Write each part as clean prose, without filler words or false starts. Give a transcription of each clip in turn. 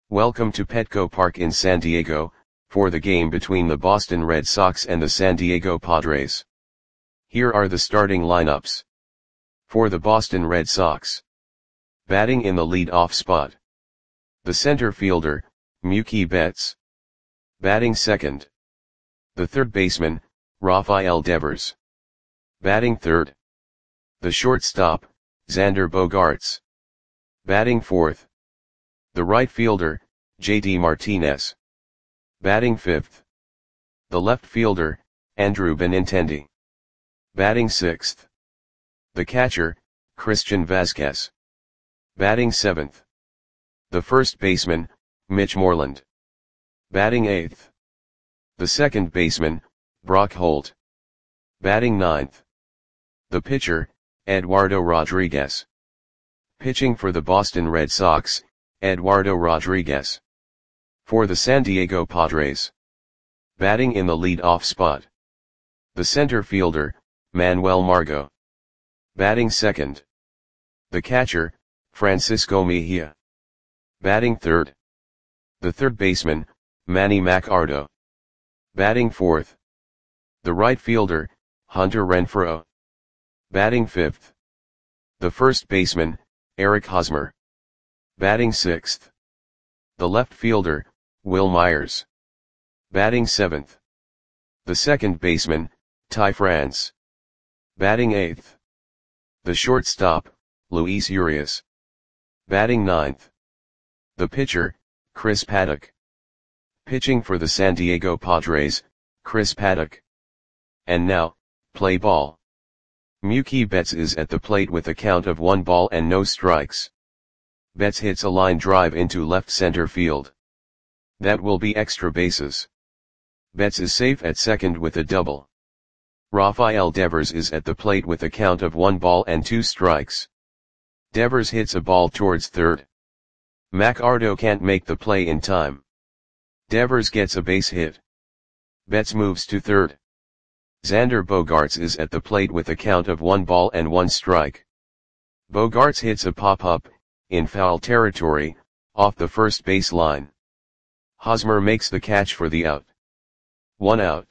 Welcome to Petco Park in San Diego, for the game between the Boston Red Sox and the San Diego Padres. Here are the starting lineups. For the Boston Red Sox. Batting in the lead-off spot. The center fielder, Mookie Betts. Batting second. The third baseman, Rafael Devers. Batting third. The shortstop, Xander Bogaerts. Batting fourth. The right fielder, JD Martinez. Batting fifth. The left fielder, Andrew Benintendi. Batting sixth. The catcher, Christian Vazquez. Batting seventh. The first baseman, Mitch Moreland. Batting eighth. The second baseman, Brock Holt. Batting ninth. The pitcher, Eduardo Rodriguez. Pitching for the Boston Red Sox, Eduardo Rodriguez. For the San Diego Padres. Batting in the lead-off spot. The center fielder, Manuel Margot. Batting second. The catcher, Francisco Mejia. Batting third. The third baseman, Manny Machado. Batting fourth. The right fielder, Hunter Renfroe. Batting fifth. The first baseman, Eric Hosmer. Batting sixth. The left fielder, Will Myers. Batting seventh. The second baseman, Ty France. Batting eighth. The shortstop, Luis Urias. Batting ninth. The pitcher, Chris Paddack. Pitching for the San Diego Padres, Chris Paddack. And now, play ball. Mookie Betts is at the plate with a count of 1 ball and no strikes. Betts hits a line drive into left center field. That will be extra bases. Betts is safe at second with a double. Rafael Devers is at the plate with a count of 1 ball and 2 strikes. Devers hits a ball towards third. Machado can't make the play in time. Devers gets a base hit. Betts moves to third. Xander Bogaerts is at the plate with a count of 1 ball and 1 strike. Bogaerts hits a pop-up, in foul territory, off the first base line. Hosmer makes the catch for the out. 1 out.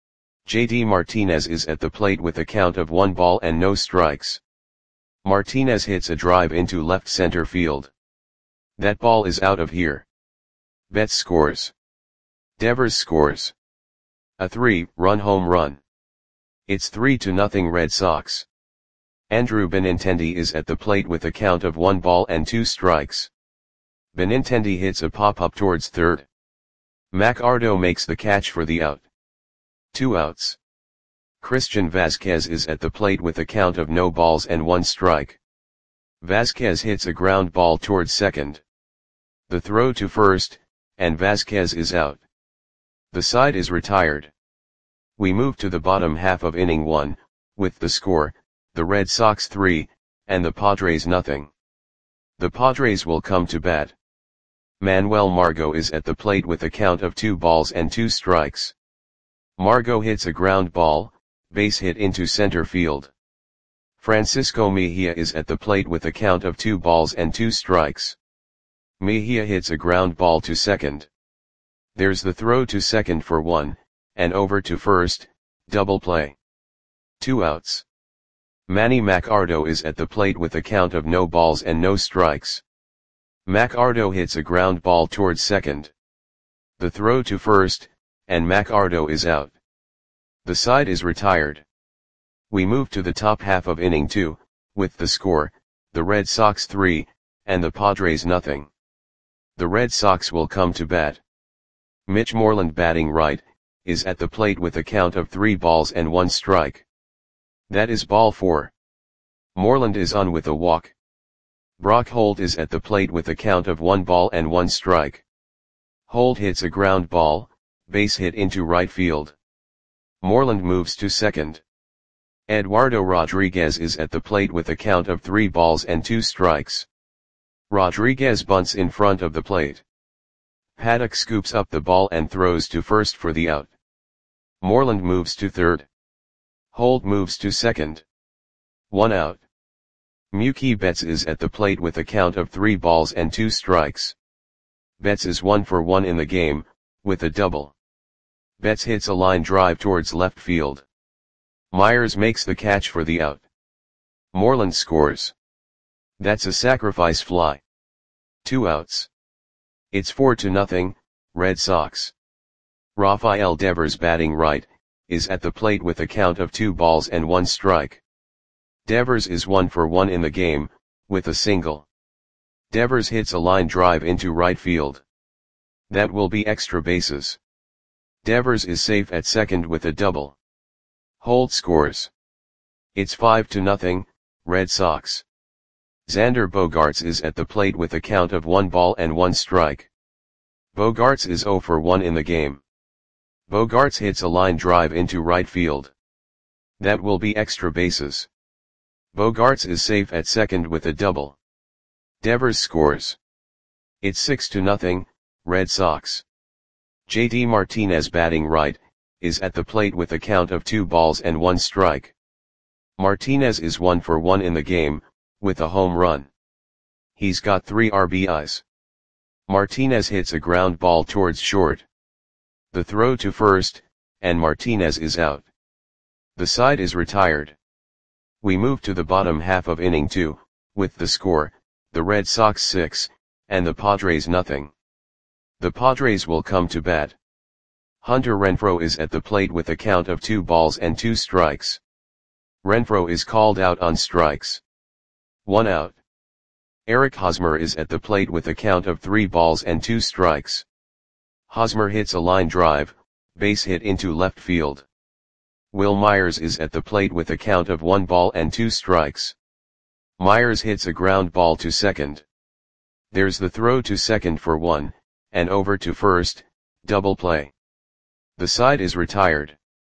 JD Martinez is at the plate with a count of 1 ball and no strikes. Martinez hits a drive into left center field. That ball is out of here. Betts scores. Devers scores. A 3-run home run. It's 3-0 Red Sox. Andrew Benintendi is at the plate with a count of 1 ball and 2 strikes. Benintendi hits a pop-up towards third. Machado makes the catch for the out. 2 outs. Christian Vazquez is at the plate with a count of no balls and 1 strike. Vazquez hits a ground ball towards second. The throw to first, and Vazquez is out. The side is retired. We move to the bottom half of inning 1, with the score, the Red Sox 3, and the Padres nothing. The Padres will come to bat. Manuel Margot is at the plate with a count of 2 balls and 2 strikes. Margot hits a ground ball, base hit into center field. Francisco Mejia is at the plate with a count of 2 balls and 2 strikes. Mejia hits a ground ball to second. There's the throw to second for 1, and over to first, double play. 2 outs. Manny Machado is at the plate with a count of no balls and no strikes. Machado hits a ground ball towards second. The throw to first, and Machado is out. The side is retired. We move to the top half of inning 2, with the score, the Red Sox 3, and the Padres nothing. The Red Sox will come to bat. Mitch Moreland batting right, is at the plate with a count of 3 balls and 1 strike. That is ball 4. Moreland is on with a walk. Brock Holt is at the plate with a count of 1 ball and 1 strike. Holt hits a ground ball, base hit into right field. Moreland moves to second. Eduardo Rodriguez is at the plate with a count of 3 balls and 2 strikes. Rodriguez bunts in front of the plate. Paddack scoops up the ball and throws to first for the out. Moreland moves to third. Holt moves to second. 1 out. Mookie Betts is at the plate with a count of 3 balls and 2 strikes. Betts is 1 for 1 in the game, with a double. Betts hits a line drive towards left field. Myers makes the catch for the out. Moreland scores. That's a sacrifice fly. 2 outs. It's 4-0, Red Sox. Rafael Devers, batting right, is at the plate with a count of 2 balls and 1 strike. Devers is 1 for 1 in the game, with a single. Devers hits a line drive into right field. That will be extra bases. Devers is safe at second with a double. Holt scores. It's 5-0, Red Sox. Xander Bogaerts is at the plate with a count of 1 ball and 1 strike. Bogaerts is 0 for 1 in the game. Bogaerts hits a line drive into right field. That will be extra bases. Bogaerts is safe at second with a double. Devers scores. It's 6-0, Red Sox. JD Martinez, batting right, is at the plate with a count of 2 balls and 1 strike. Martinez is 1 for 1 in the game, with a home run. He's got 3 RBIs. Martinez hits a ground ball towards short. The throw to first, and Martinez is out. The side is retired. We move to the bottom half of inning 2, with the score, the Red Sox 6, and the Padres nothing. The Padres will come to bat. Hunter Renfroe is at the plate with a count of 2 balls and 2 strikes. Renfroe is called out on strikes. 1 out. Eric Hosmer is at the plate with a count of 3 balls and 2 strikes. Hosmer hits a line drive, base hit into left field. Will Myers is at the plate with a count of 1 ball and 2 strikes. Myers hits a ground ball to second. There's the throw to second for 1, and over to first, double play. The side is retired.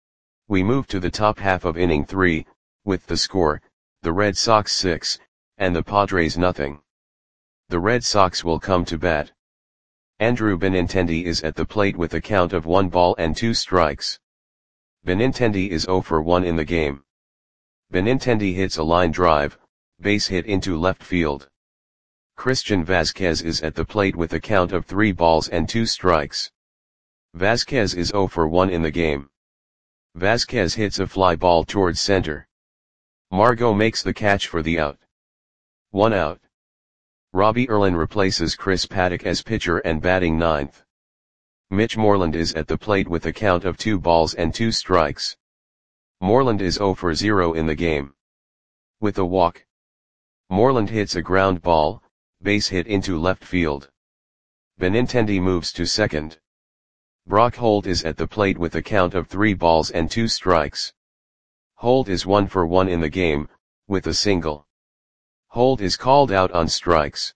We move to the top half of inning 3, with the score, the Red Sox 6, and the Padres nothing. The Red Sox will come to bat. Andrew Benintendi is at the plate with a count of 1 ball and 2 strikes. Benintendi is 0 for 1 in the game. Benintendi hits a line drive, base hit into left field. Christian Vazquez is at the plate with a count of 3 balls and 2 strikes. Vazquez is 0 for 1 in the game. Vazquez hits a fly ball towards center. Margot makes the catch for the out. 1 out. Robbie Erlin replaces Chris Paddack as pitcher and batting ninth. Mitch Moreland is at the plate with a count of 2 balls and 2 strikes. Moreland is 0 for 0 in the game. With a walk. Moreland hits a ground ball, base hit into left field. Benintendi moves to second. Brock Holt is at the plate with a count of 3 balls and 2 strikes. Holt is 1 for 1 in the game, with a single. Holt is called out on strikes.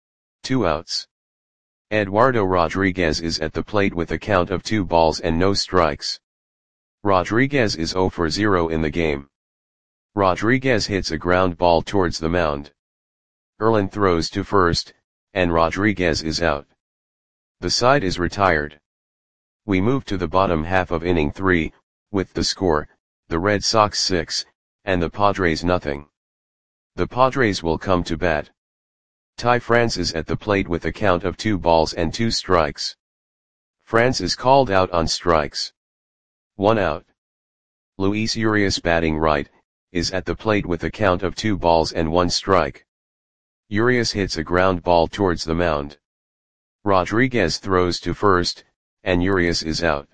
2 outs. Eduardo Rodriguez is at the plate with a count of 2 balls and no strikes. Rodriguez is 0 for 0 in the game. Rodriguez hits a ground ball towards the mound. Erlin throws to first, and Rodriguez is out. The side is retired. We move to the bottom half of inning 3, with the score, the Red Sox 6, and the Padres nothing. The Padres will come to bat. Ty France is at the plate with a count of 2 balls and 2 strikes. France is called out on strikes. 1 out. Luis Urias, batting right, is at the plate with a count of 2 balls and 1 strike. Urias hits a ground ball towards the mound. Rodriguez throws to first, and Urias is out.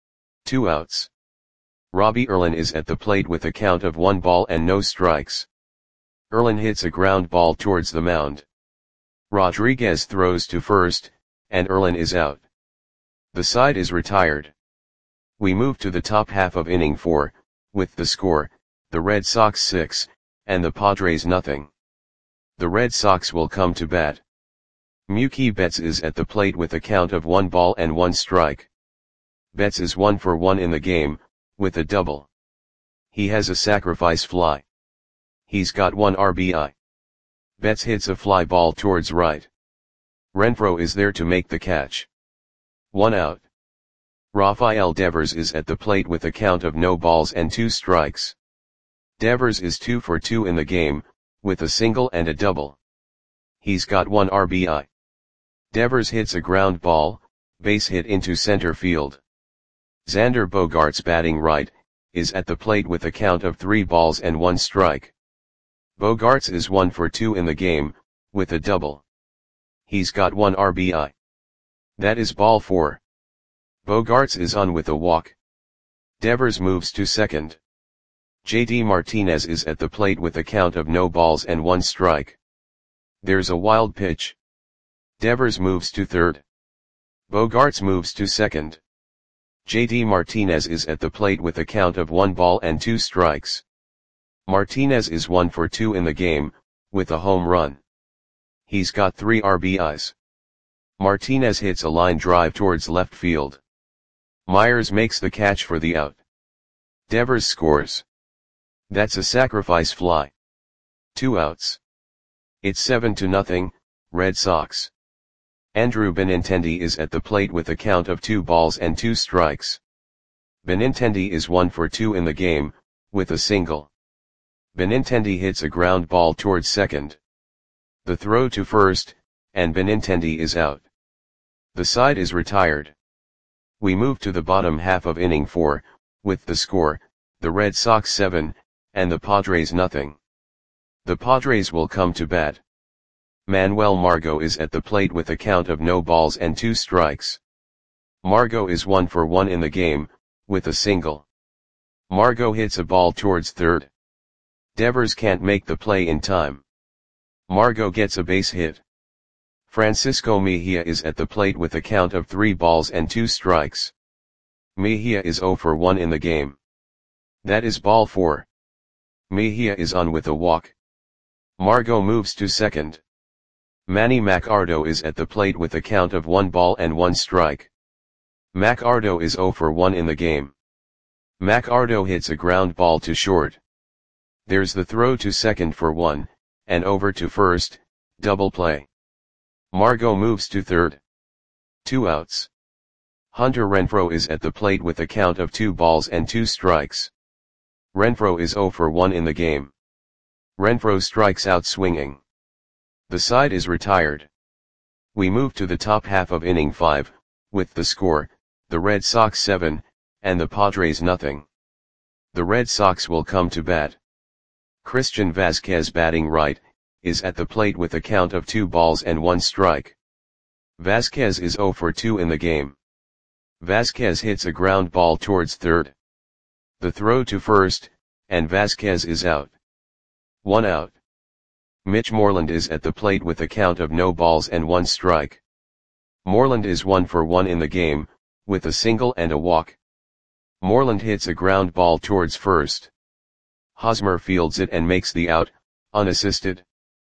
2 outs. Robbie Erlin is at the plate with a count of 1 ball and no strikes. Erlin hits a ground ball towards the mound. Rodriguez throws to first, and Erlin is out. The side is retired. We move to the top half of inning 4, with the score, the Red Sox 6, and the Padres nothing. The Red Sox will come to bat. Mookie Betts is at the plate with a count of 1 ball and 1 strike. Betts is 1 for 1 in the game, with a double. He has a sacrifice fly. He's got 1 RBI. Betts hits a fly ball towards right. Renfroe is there to make the catch. 1 out. Rafael Devers is at the plate with a count of no balls and 2 strikes. Devers is 2 for 2 in the game, with a single and a double. He's got 1 RBI. Devers hits a ground ball, base hit into center field. Xander Bogaerts batting right, is at the plate with a count of 3 balls and 1 strike. Bogaerts is 1 for 2 in the game, with a double. He's got 1 RBI. That is ball 4. Bogaerts is on with a walk. Devers moves to second. JD Martinez is at the plate with a count of no balls and 1 strike. There's a wild pitch. Devers moves to third. Bogaerts moves to second. JD Martinez is at the plate with a count of 1 ball and 2 strikes. Martinez is 1 for 2 in the game, with a home run. He's got 3 RBIs. Martinez hits a line drive towards left field. Myers makes the catch for the out. Devers scores. That's a sacrifice fly. 2 outs. It's 7-0, Red Sox. Andrew Benintendi is at the plate with a count of 2 balls and 2 strikes. Benintendi is 1 for 2 in the game, with a single. Benintendi hits a ground ball towards second. The throw to first, and Benintendi is out. The side is retired. We move to the bottom half of inning 4, with the score, the Red Sox 7, and the Padres nothing. The Padres will come to bat. Manuel Margot is at the plate with a count of no balls and 2 strikes. Margot is 1 for 1 in the game, with a single. Margot hits a ball towards third. Devers can't make the play in time. Margot gets a base hit. Francisco Mejia is at the plate with a count of 3 balls and 2 strikes. Mejia is 0 for 1 in the game. That is ball 4. Mejia is on with a walk. Margot moves to second. Manny Machado is at the plate with a count of 1 ball and 1 strike. Machado is 0 for 1 in the game. Machado hits a ground ball to short. There's the throw to second for 1, and over to first, double play. Margot moves to third. 2 outs. Hunter Renfroe is at the plate with a count of 2 balls and 2 strikes. Renfroe is 0 for 1 in the game. Renfroe strikes out swinging. The side is retired. We move to the top half of inning 5, with the score, the Red Sox 7, and the Padres nothing. The Red Sox will come to bat. Christian Vazquez batting right, is at the plate with a count of 2 balls and 1 strike. Vazquez is 0 for 2 in the game. Vazquez hits a ground ball towards third. The throw to first, and Vazquez is out. 1 out. Mitch Moreland is at the plate with a count of no balls and 1 strike. Moreland is 1 for 1 in the game, with a single and a walk. Moreland hits a ground ball towards first. Hosmer fields it and makes the out, unassisted.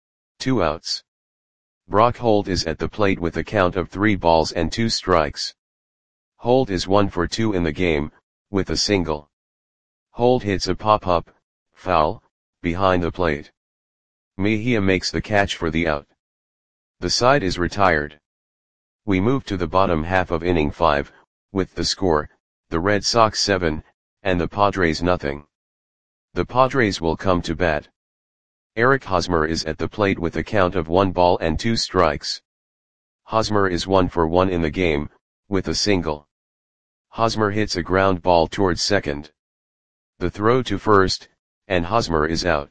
2 outs. Brock Holt is at the plate with a count of 3 balls and 2 strikes. Holt is 1 for 2 in the game, with a single. Holt hits a pop-up, foul, behind the plate. Mejia makes the catch for the out. The side is retired. We move to the bottom half of inning 5, with the score, the Red Sox 7, and the Padres nothing. The Padres will come to bat. Eric Hosmer is at the plate with a count of 1 ball and 2 strikes. Hosmer is 1 for 1 in the game, with a single. Hosmer hits a ground ball towards second. The throw to first, and Hosmer is out.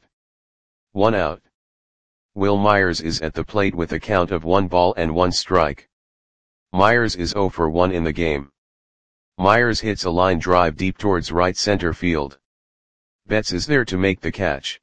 1 out. Will Myers is at the plate with a count of 1 ball and 1 strike. Myers is 0 for 1 in the game. Myers hits a line drive deep towards right center field. Betts is there to make the catch.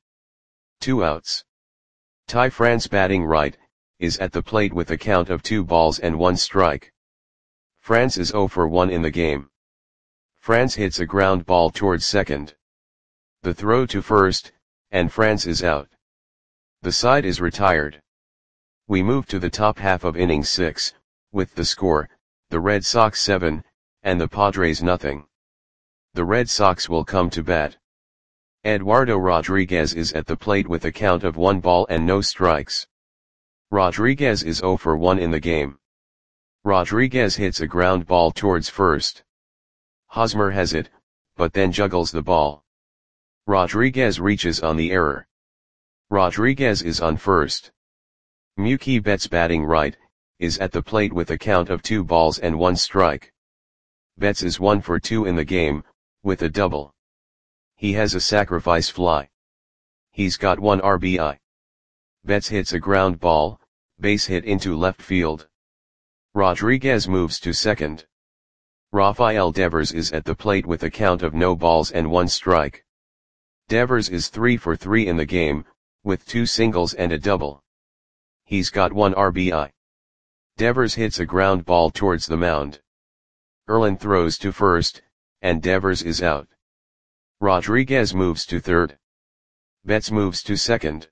2 outs. Ty France batting right, is at the plate with a count of 2 balls and 1 strike. France is 0 for 1 in the game. France hits a ground ball towards second. The throw to first, and France is out. The side is retired. We move to the top half of inning 6, with the score, the Red Sox 7, and the Padres nothing. The Red Sox will come to bat. Eduardo Rodriguez is at the plate with a count of 1 ball and no strikes. Rodriguez is 0 for 1 in the game. Rodriguez hits a ground ball towards first. Hosmer has it, but then juggles the ball. Rodriguez reaches on the error. Rodriguez is on first. Mookie Betts batting right, is at the plate with a count of 2 balls and 1 strike. Betts is 1 for 2 in the game, with a double. He has a sacrifice fly. He's got 1 RBI. Betts hits a ground ball, base hit into left field. Rodriguez moves to second. Rafael Devers is at the plate with a count of no balls and 1 strike. Devers is 3 for 3 in the game, with 2 singles and a double. He's got 1 RBI. Devers hits a ground ball towards the mound. Erlin throws to first, and Devers is out. Rodriguez moves to third. Betts moves to second.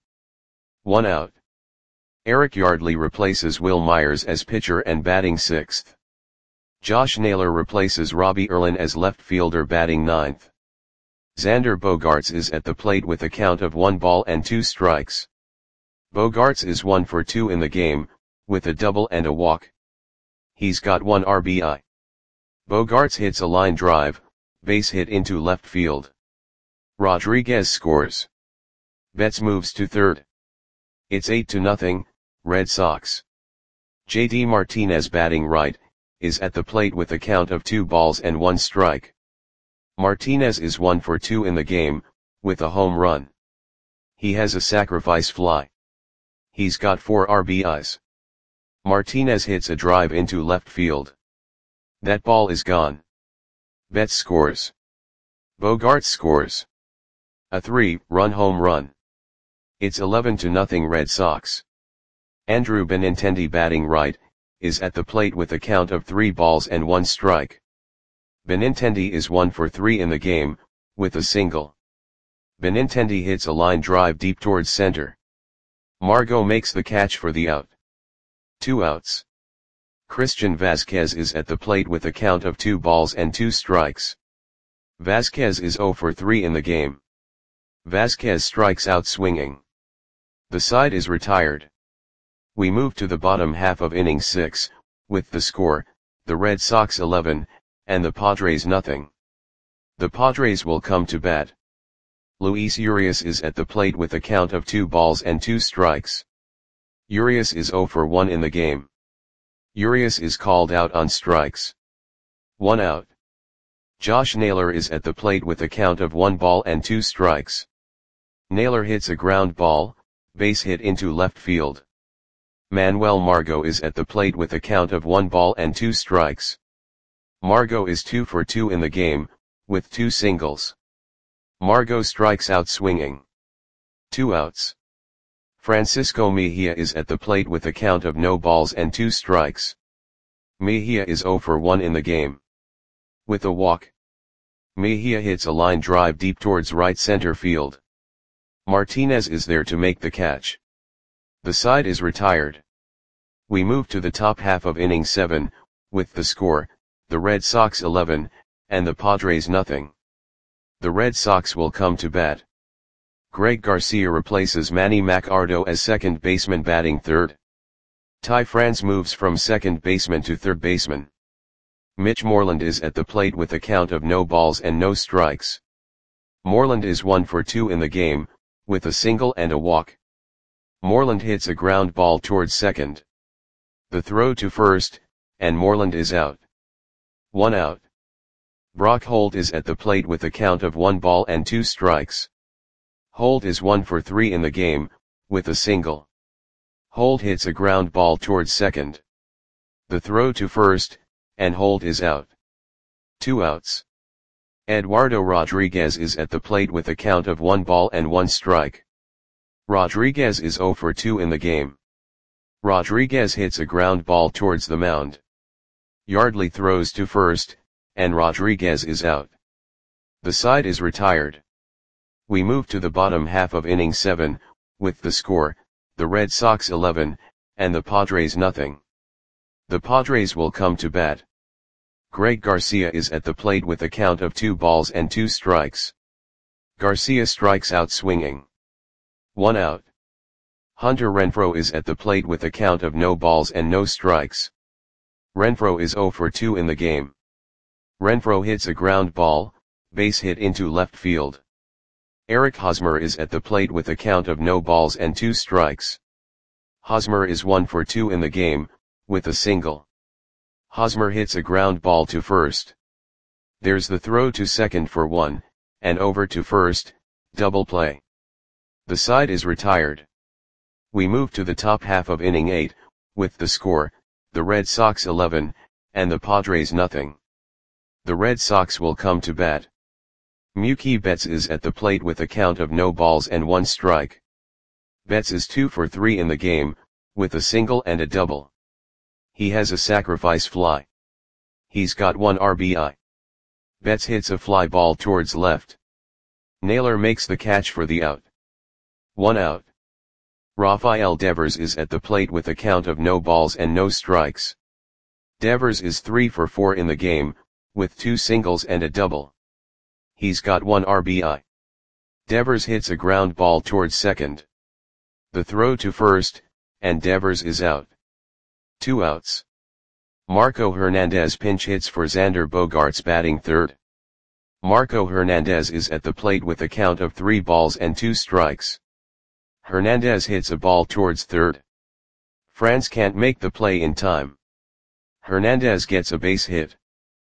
1 out. Eric Yardley replaces Will Myers as pitcher and batting 6th. Josh Naylor replaces Robbie Erlin as left fielder batting 9th. Xander Bogaerts is at the plate with a count of 1 ball and 2 strikes. Bogaerts is 1 for 2 in the game, with a double and a walk. He's got 1 RBI. Bogaerts hits a line drive, base hit into left field. Rodriguez scores. Betts moves to third. It's 8-0, Red Sox. JD Martinez batting right, is at the plate with a count of 2 balls and 1 strike. Martinez is 1 for 2 in the game, with a home run. He has a sacrifice fly. He's got 4 RBIs. Martinez hits a drive into left field. That ball is gone. Betts scores. Bogaerts scores. A 3-run home run. It's 11-0 Red Sox. Andrew Benintendi batting right, is at the plate with a count of 3 balls and 1 strike. Benintendi is 1 for 3 in the game, with a single. Benintendi hits a line drive deep towards center. Margot makes the catch for the out. 2 outs. Christian Vazquez is at the plate with a count of 2 balls and 2 strikes. Vazquez is 0 for 3 in the game. Vazquez strikes out swinging. The side is retired. We move to the bottom half of inning 6, with the score, the Red Sox 11, and the Padres nothing. The Padres will come to bat. Luis Urias is at the plate with a count of 2 balls and 2 strikes. Urias is 0 for 1 in the game. Urias is called out on strikes. 1 out. Josh Naylor is at the plate with a count of 1 ball and 2 strikes. Naylor hits a ground ball, base hit into left field. Manuel Margot is at the plate with a count of 1 ball and 2 strikes. Margot is 2 for 2 in the game, with 2 singles. Margot strikes out swinging. 2 outs. Francisco Mejia is at the plate with a count of no balls and 2 strikes. Mejia is 0 for 1 in the game. With a walk. Mejia hits a line drive deep towards right center field. Martinez is there to make the catch. The side is retired. We move to the top half of inning 7, with the score, the Red Sox 11, and the Padres nothing. The Red Sox will come to bat. Greg Garcia replaces Manny Machado as second baseman batting third. Ty France moves from second baseman to third baseman. Mitch Moreland is at the plate with a count of no balls and no strikes. Moreland is 1 for 2 in the game, with a single and a walk. Moreland hits a ground ball towards second. The throw to first, and Moreland is out. 1 out. Brock Holt is at the plate with a count of 1 ball and 2 strikes. Holt is 1 for 3 in the game, with a single. Holt hits a ground ball towards second. The throw to first, and Holt is out. 2 outs. Eduardo Rodriguez is at the plate with a count of 1 ball and 1 strike. Rodriguez is 0 for 2 in the game. Rodriguez hits a ground ball towards the mound. Yardley throws to first, and Rodriguez is out. The side is retired. We move to the bottom half of inning 7, with the score, the Red Sox 11, and the Padres nothing. The Padres will come to bat. Greg Garcia is at the plate with a count of 2 balls and 2 strikes. Garcia strikes out swinging. 1 out. Hunter Renfroe is at the plate with a count of no balls and no strikes. Renfroe is 0 for 2 in the game. Renfroe hits a ground ball, base hit into left field. Eric Hosmer is at the plate with a count of no balls and 2 strikes. Hosmer is 1 for 2 in the game, with a single. Hosmer hits a ground ball to first. There's the throw to second for 1, and over to first, double play. The side is retired. We move to the top half of inning 8, with the score, the Red Sox 11, and the Padres nothing. The Red Sox will come to bat. Mookie Betts is at the plate with a count of no balls and 1 strike. Betts is 2 for 3 in the game, with a single and a double. He has a sacrifice fly. He's got 1 RBI. Betts hits a fly ball towards left. Naylor makes the catch for the out. 1 out. Rafael Devers is at the plate with a count of no balls and no strikes. Devers is 3 for 4 in the game, with 2 singles and a double. He's got 1 RBI. Devers hits a ground ball towards second. The throw to first, and Devers is out. 2 outs. Marco Hernandez pinch hits for Xander Bogaerts batting third. Marco Hernandez is at the plate with a count of 3 balls and 2 strikes. Hernandez hits a ball towards third. Franz can't make the play in time. Hernandez gets a base hit.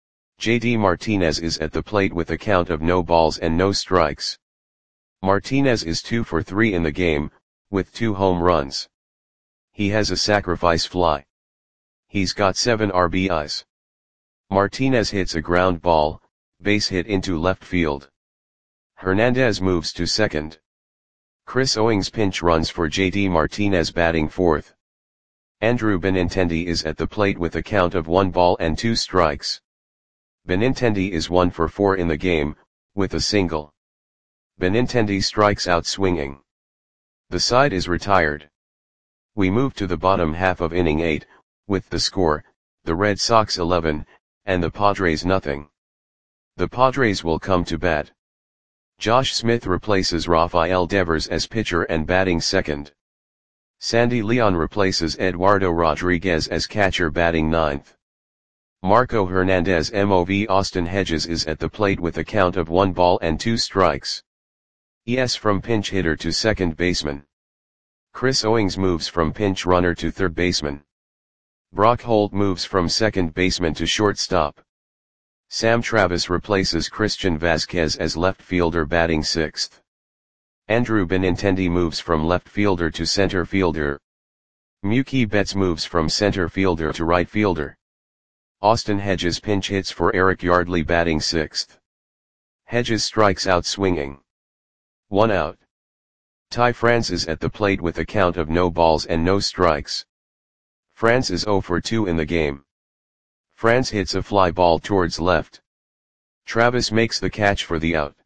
JD Martinez is at the plate with a count of no balls and no strikes. Martinez is 2 for 3 in the game, with 2 home runs. He has a sacrifice fly. He's got 7 RBIs. Martinez hits a ground ball, base hit into left field. Hernandez moves to second. Chris Owings pinch runs for JD Martinez batting fourth. Andrew Benintendi is at the plate with a count of 1 ball and 2 strikes. Benintendi is 1 for 4 in the game, with a single. Benintendi strikes out swinging. The side is retired. We move to the bottom half of inning 8, with the score, the Red Sox 11, and the Padres nothing. The Padres will come to bat. Josh Smith replaces Rafael Devers as pitcher and batting second. Sandy Leon replaces Eduardo Rodriguez as catcher batting ninth. Marco Hernandez mov Austin Hedges is at the plate with a count of 1 ball and 2 strikes. ES from pinch hitter to second baseman. Chris Owings moves from pinch runner to third baseman. Brock Holt moves from second baseman to shortstop. Sam Travis replaces Christian Vazquez as left fielder batting sixth. Andrew Benintendi moves from left fielder to center fielder. Mookie Betts moves from center fielder to right fielder. Austin Hedges pinch hits for Eric Yardley batting sixth. Hedges strikes out swinging. 1 out. Ty France is at the plate with a count of no balls and no strikes. France is 0 for 2 in the game. France hits a fly ball towards left. Travis makes the catch for the out.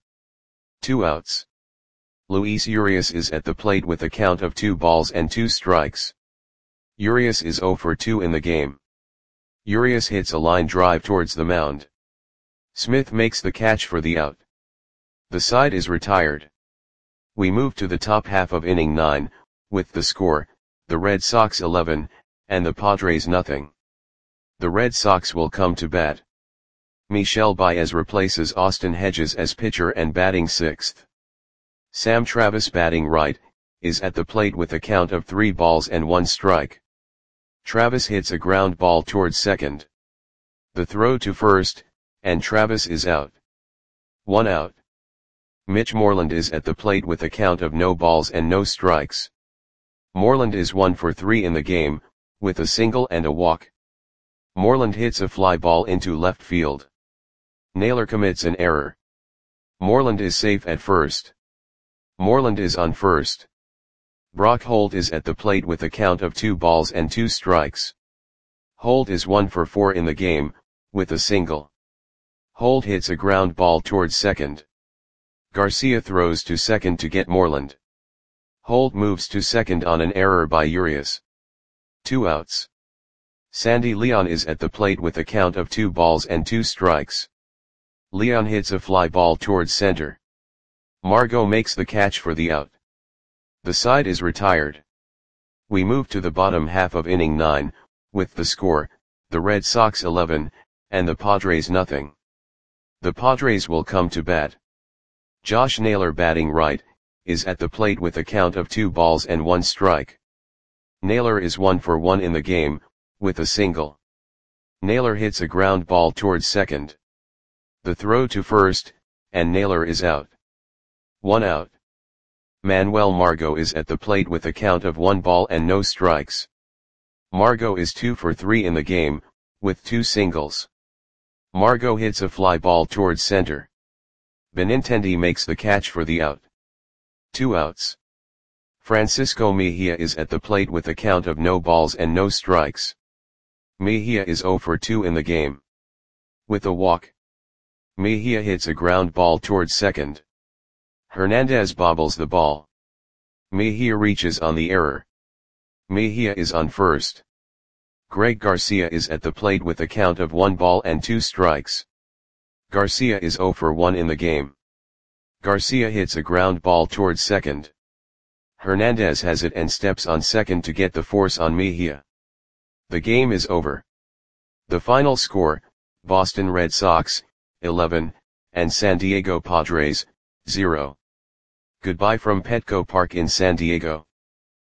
2 outs. Luis Urias is at the plate with a count of 2 balls and 2 strikes. Urias is 0 for 2 in the game. Urias hits a line drive towards the mound. Smith makes the catch for the out. The side is retired. We move to the top half of inning 9, with the score, the Red Sox 11, and the Padres nothing. The Red Sox will come to bat. Michel Baez replaces Austin Hedges as pitcher and batting sixth. Sam Travis batting right, is at the plate with a count of 3 balls and 1 strike. Travis hits a ground ball towards second. The throw to first, and Travis is out. 1 out. Mitch Moreland is at the plate with a count of no balls and no strikes. Moreland is 1 for 3 in the game, with a single and a walk. Moreland hits a fly ball into left field. Naylor commits an error. Moreland is safe at first. Moreland is on first. Brock Holt is at the plate with a count of 2 balls and 2 strikes. Holt is 1 for 4 in the game, with a single. Holt hits a ground ball towards second. Garcia throws to second to get Moreland. Holt moves to second on an error by Urias. 2 outs. Sandy Leon is at the plate with a count of 2 balls and 2 strikes. Leon hits a fly ball towards center. Margot makes the catch for the out. The side is retired. We move to the bottom half of inning 9, with the score, the Red Sox 11, and the Padres nothing. The Padres will come to bat. Josh Naylor batting right, is at the plate with a count of 2 balls and 1 strike. Naylor is 1 for 1 in the game, with a single. Naylor hits a ground ball towards second. The throw to first, and Naylor is out. 1 out. Manuel Margot is at the plate with a count of 1 ball and no strikes. Margot is 2 for 3 in the game, with 2 singles. Margot hits a fly ball towards center. Benintendi makes the catch for the out. 2 outs. Francisco Mejia is at the plate with a count of no balls and no strikes. Mejia is 0 for 2 in the game. With a walk. Mejia hits a ground ball towards second. Hernandez bobbles the ball. Mejia reaches on the error. Mejia is on first. Greg Garcia is at the plate with a count of 1 ball and 2 strikes. Garcia is 0 for 1 in the game. Garcia hits a ground ball towards second. Hernandez has it and steps on second to get the force on Mejia. The game is over. The final score, Boston Red Sox, 11, and San Diego Padres, 0. Goodbye from Petco Park in San Diego.